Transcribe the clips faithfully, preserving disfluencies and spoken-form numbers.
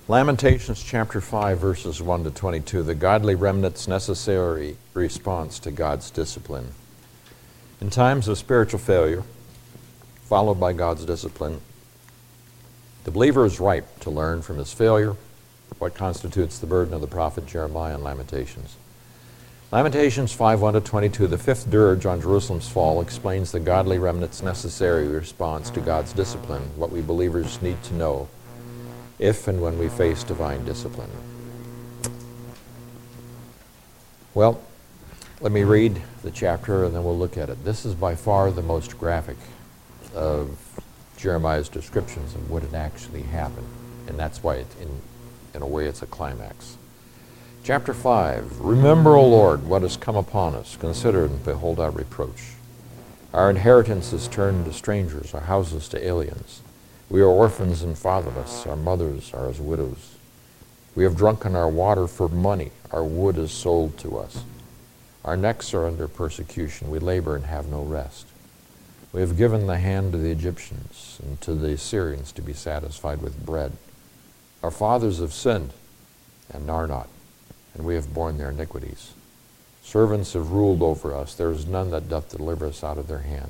Lamentations chapter five, verses one to twenty-two, the godly remnant's necessary response to God's discipline. In times of spiritual failure, followed by God's discipline, the believer is ripe to learn from his failure what constitutes the burden of the prophet Jeremiah in Lamentations. Lamentations five, one to twenty-two, the fifth dirge on Jerusalem's fall, explains the godly remnant's necessary response to God's discipline, what we believers need to know if and when we face divine discipline. Well, let me read the chapter and then we'll look at it. This is by far the most graphic of Jeremiah's descriptions of what had actually happened, and that's why it, in, in a way it's a climax. Chapter five, remember, O Lord, what has come upon us. Consider and behold our reproach. Our inheritance is turned to strangers, our houses to aliens. We are orphans and fatherless. Our mothers are as widows. We have drunken our water for money. Our wood is sold to us. Our necks are under persecution. We labor and have no rest. We have given the hand to the Egyptians and to the Assyrians to be satisfied with bread. Our fathers have sinned and are not, and we have borne their iniquities. Servants have ruled over us. There is none that doth deliver us out of their hand.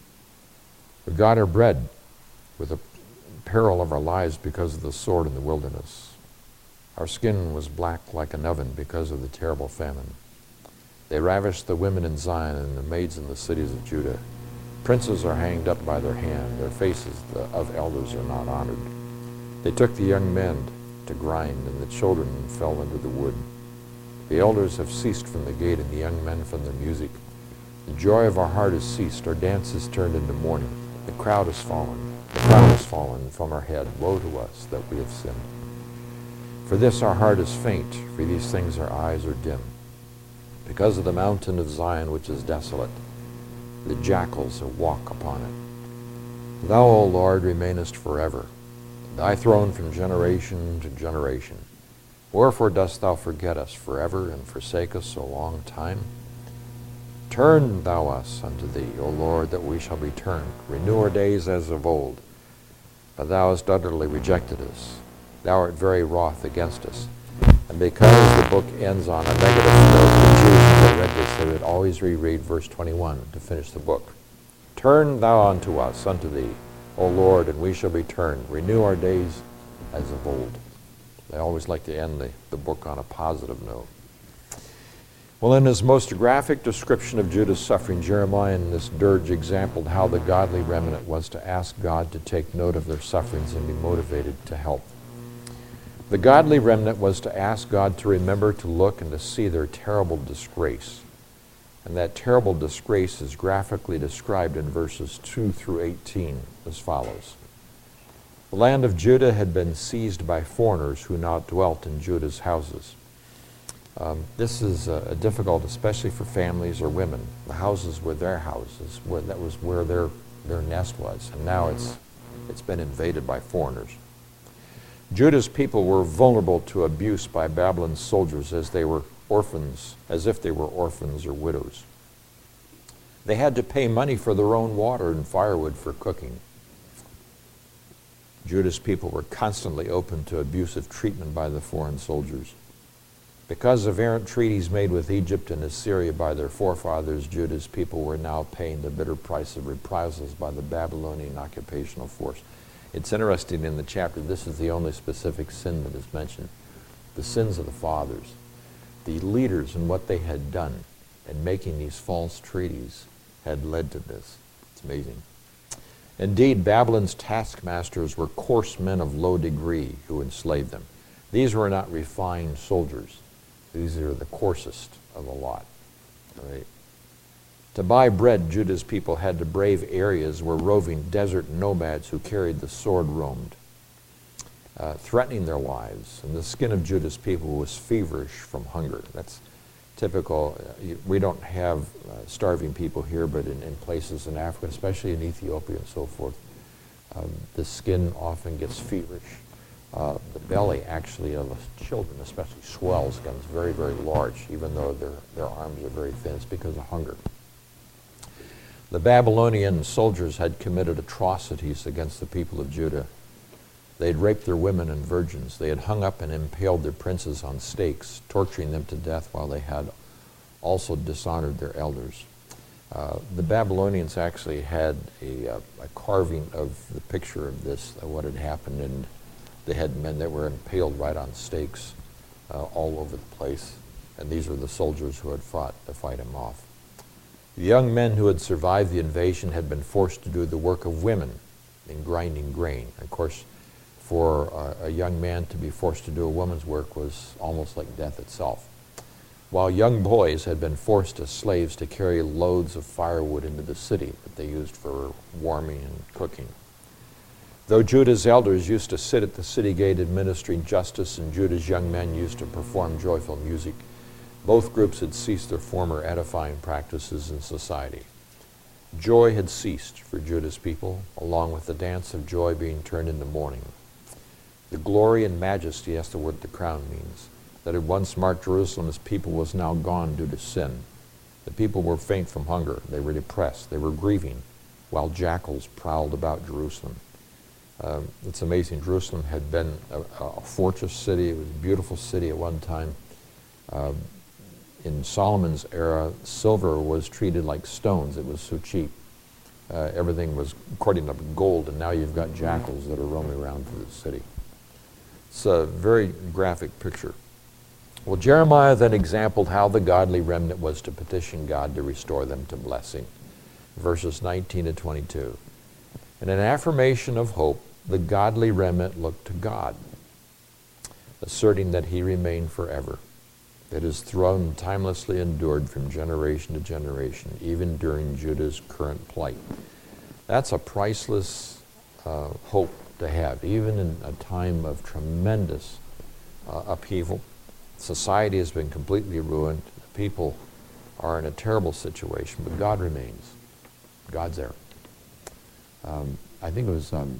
We got our bread with the peril of our lives because of the sword in the wilderness. Our skin was black like an oven because of the terrible famine. They ravished the women in Zion and the maids in the cities of Judah. Princes are hanged up by their hand. Their faces of elders are not honored. They took the young men to grind, and the children fell under the wood. The elders have ceased from the gate, and the young men from their music. The joy of our heart has ceased. Our dance is turned into mourning. The crowd has fallen. The crown has fallen from our head. Woe to us that we have sinned. For this our heart is faint. For these things our eyes are dim. Because of the mountain of Zion which is desolate, the jackals walk upon it. Thou, O Lord, remainest forever. Thy throne from generation to generation. Wherefore dost thou forget us forever and forsake us so long time? Turn thou us unto thee, O Lord, that we shall return. Renew our days as of old. But thou hast utterly rejected us. Thou art very wroth against us. And because the book ends on a negative note, the Jews, when they read this, they would always reread verse twenty-one to finish the book. Turn thou unto us, unto thee, O Lord, and we shall return. Renew our days as of old. They always like to end the, the book on a positive note. Well, in his most graphic description of Judah's suffering, Jeremiah in this dirge exampled how the godly remnant was to ask God to take note of their sufferings and be motivated to help. The godly remnant was to ask God to remember to look and to see their terrible disgrace. And that terrible disgrace is graphically described in verses two through eighteen as follows. The land of Judah had been seized by foreigners who now dwelt in Judah's houses. Um, this is uh, difficult, especially for families or women. The houses were their houses. Where, that was where their, their nest was. And now it's, it's been invaded by foreigners. Judah's people were vulnerable to abuse by Babylon's soldiers as they were orphans, as if they were orphans or widows. They had to pay money for their own water and firewood for cooking. Judah's people were constantly open to abusive treatment by the foreign soldiers. Because of errant treaties made with Egypt and Assyria by their forefathers, Judah's people were now paying the bitter price of reprisals by the Babylonian occupational force. It's interesting in the chapter, this is the only specific sin that is mentioned. The sins of the fathers. The leaders and what they had done in making these false treaties had led to this. It's amazing. Indeed, Babylon's taskmasters were coarse men of low degree who enslaved them. These were not refined soldiers. These are the coarsest of the lot. All right. To buy bread, Judah's people had to brave areas where roving desert nomads who carried the sword roamed, uh, threatening their lives. And the skin of Judah's people was feverish from hunger. That's typical. Uh, we don't have uh, starving people here, but in, in places in Africa, especially in Ethiopia and so forth, um, the skin often gets feverish. Uh, the belly, actually, of children especially swells, becomes very, very large, even though their, their arms are very thin. It's because of hunger. The Babylonian soldiers had committed atrocities against the people of Judah. They had raped their women and virgins. They had hung up and impaled their princes on stakes, torturing them to death while they had also dishonored their elders. Uh, the Babylonians actually had a, uh, a carving of the picture of this, of what had happened, and they had men that were impaled right on stakes uh, all over the place, and these were the soldiers who had fought to fight him off. The young men who had survived the invasion had been forced to do the work of women in grinding grain. Of course, for uh, a young man to be forced to do a woman's work was almost like death itself. While young boys had been forced as slaves to carry loads of firewood into the city that they used for warming and cooking. Though Judah's elders used to sit at the city gate administering justice and Judah's young men used to perform joyful music, both groups had ceased their former edifying practices in society. Joy had ceased for Judah's people, along with the dance of joy being turned into mourning. The glory and majesty, that's the word the crown means, that had once marked Jerusalem's people was now gone due to sin. The people were faint from hunger. They were depressed. They were grieving, while jackals prowled about Jerusalem. Um, it's amazing. Jerusalem had been a, a fortress city. It was a beautiful city at one time. Uh, in Solomon's era, silver was treated like stones. It was so cheap. Uh, everything was according to gold, and now you've got jackals that are roaming around through the city. It's a very graphic picture. Well, Jeremiah then exampled how the godly remnant was to petition God to restore them to blessing. Verses nineteen to twenty-two. In an affirmation of hope, the godly remnant looked to God, asserting that he remained forever, that his throne timelessly endured from generation to generation, even during Judah's current plight. That's a priceless uh, hope to have, even in a time of tremendous uh, upheaval. Society has been completely ruined. The people are in a terrible situation, but God remains. God's there. Um, I think it was, um,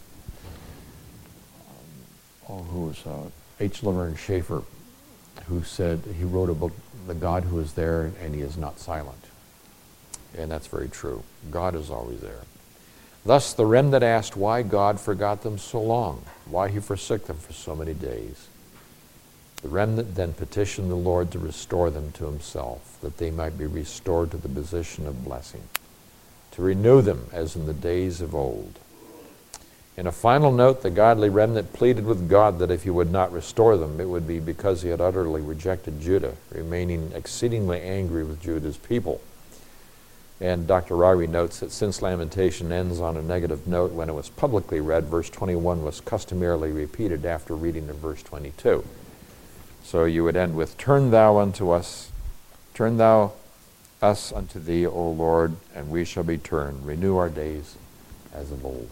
oh, who was, uh, H. Laverne Schaefer, who said, he wrote a book, The God Who Is There and He Is Not Silent. And that's very true. God is always there. Thus the remnant asked why God forgot them so long, why he forsook them for so many days. The remnant then petitioned the Lord to restore them to himself, that they might be restored to the position of blessing, to renew them as in the days of old. In a final note, the godly remnant pleaded with God that if he would not restore them, it would be because he had utterly rejected Judah, remaining exceedingly angry with Judah's people. And Doctor Ryrie notes that since Lamentation ends on a negative note, when it was publicly read, verse twenty-one was customarily repeated after reading of verse twenty-two. So you would end with, Turn thou unto us, turn thou us unto thee, O Lord, and we shall be turned. Renew our days as of old.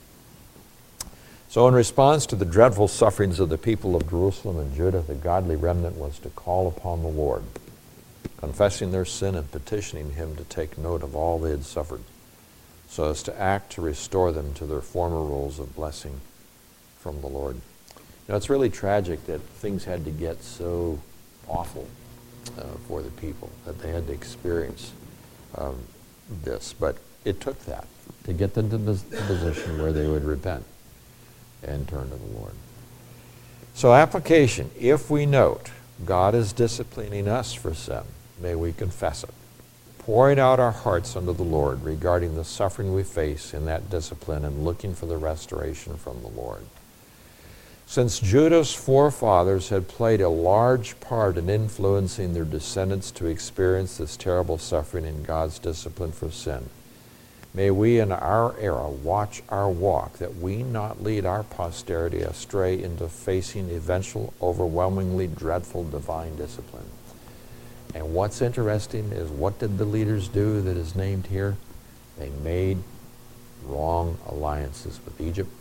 So in response to the dreadful sufferings of the people of Jerusalem and Judah, the godly remnant was to call upon the Lord, confessing their sin and petitioning him to take note of all they had suffered, so as to act to restore them to their former roles of blessing from the Lord. You know, it's really tragic that things had to get so awful uh, for the people, that they had to experience um, this. But it took that to get them to the position where they would repent and turn to the Lord. So application, if we note God is disciplining us for sin, may we confess it, pouring out our hearts unto the Lord regarding the suffering we face in that discipline and looking for the restoration from the Lord. Since Judah's forefathers had played a large part in influencing their descendants to experience this terrible suffering in God's discipline for sin, may we in our era watch our walk, that we not lead our posterity astray into facing eventual, overwhelmingly dreadful divine discipline. And what's interesting is, what did the leaders do that is named here? They made wrong alliances with Egypt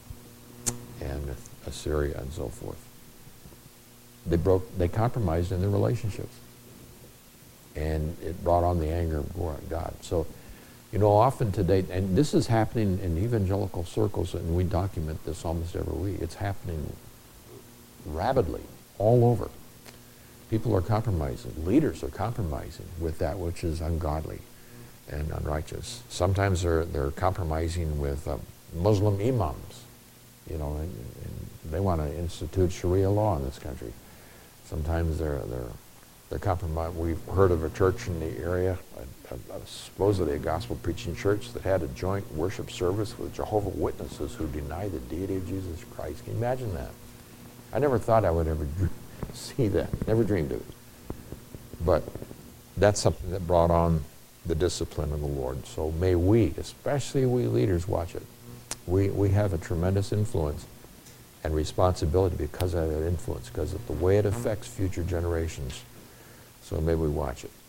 and Assyria and so forth. They broke, they compromised in their relationships. And it brought on the anger of God. So, you know, often today, and this is happening in evangelical circles, and we document this almost every week. It's happening rapidly all over. People are compromising. Leaders are compromising with that which is ungodly and unrighteous. Sometimes they're, they're compromising with uh, Muslim imams, you know, and, and They want to institute Sharia law in this country. Sometimes they're they're they're compromised. We've heard of a church in the area, a, a, a, supposedly a gospel preaching church, that had a joint worship service with Jehovah's Witnesses who deny the deity of Jesus Christ. Can you imagine that? I never thought I would ever dr- see that. Never dreamed of it. But that's something that brought on the discipline of the Lord. So may we, especially we leaders, watch it. We, we have a tremendous influence and responsibility because of that influence, because of the way it affects future generations. So may we watch it.